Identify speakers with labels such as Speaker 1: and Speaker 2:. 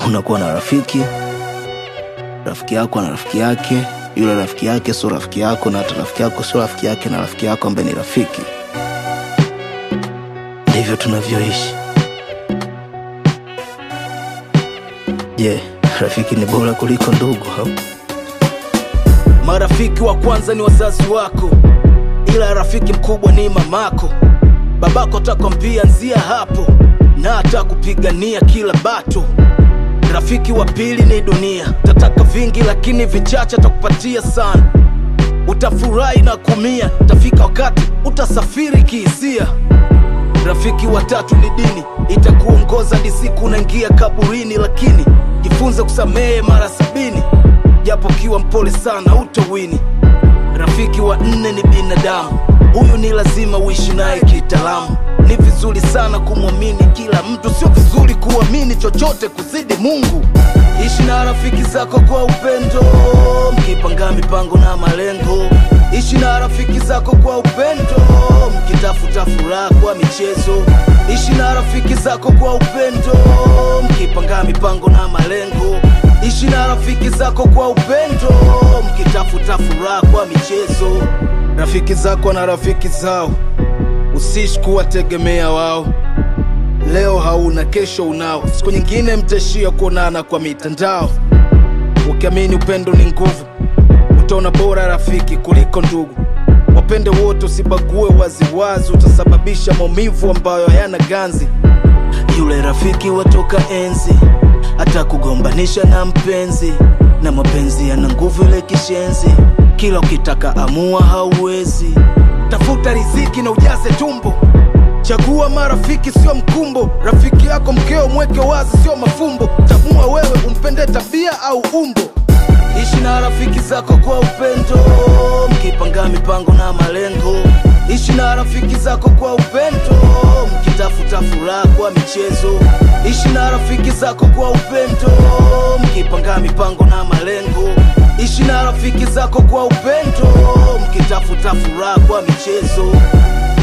Speaker 1: Unakuwa na rafiki yako na rafiki yake, yule rafiki yake sio rafiki yako, na hata rafiki yako sio rafiki yake, na rafiki yako ambaye ni rafiki. Ndivyo tunavyoishi. Rafiki ni bora kuliko ndugu hapo.
Speaker 2: Marafiki wa kwanza ni wazazi wako, ila rafiki mkubwa ni mamako. Babako atakwambia nzia hapo, na atakupigania kila bato. Rafiki wa pili ni dunia, tataka vingi lakini vichache atakupatia sana. Utafurahi na kumia, tafika wakati utasafiri kihisia. Rafiki wa tatu ni dini, itakuongoza hadi siku unaingia kaburini. Lakini jifunze kusamehe mara 70, japo kiwa mpole sana utowini. Rafiki wa nne ni binadamu, huyu ni lazima uishi naye kitaalamu. Ni vizuri sana kumwamini kila mtu, sio vizuri kuamini chochote kuzidi Mungu. Ishi na rafiki zako kwa upendo, mkipanga mipango na malengo. Ishi na rafiki zako kwa upendo, mkitafuta furaha kwa michezo. Ishi na rafiki zako kwa upendo, mkipanga mipango na malengo. Ishi na rafiki zako kwa upendo, mkitafuta furaha kwa michezo. Rafiki zako na rafiki zao, usishi kuwategemea wao. Leo hauna, kesho unao, siku nyingine mtaishia kuonana kwa mitandao. Ukiamini upendo ni nguvu, utaona bora rafiki kuliko ndugu. Wapende wote, usibague waziwazi, utasababisha maumivu ambayo hayana ganzi. Yule rafiki watoka enzi, atakugombanisha na mpenzi, na mapenzi yana nguvu ile kishenzi. Kila ukitaka amua hauwezi. Tafuta riziki na ujaze tumbo. Chagua marafiki sio mkumbo. Rafiki yako mkeo mweke wazi sio mafumbo. Tamua wewe umpende tabia au umbo. Ishi na rafiki zako kwa upendo, mkipanga mipango na malengo. Ishi na rafiki zako kwa upendo, mkitafuta furaha kwa michezo. Ishi na rafiki zako kwa upendo, mkipanga mipango na malengo. Ishi na rafiki zako kwa upendo, mkitafuta furaha kwa michezo.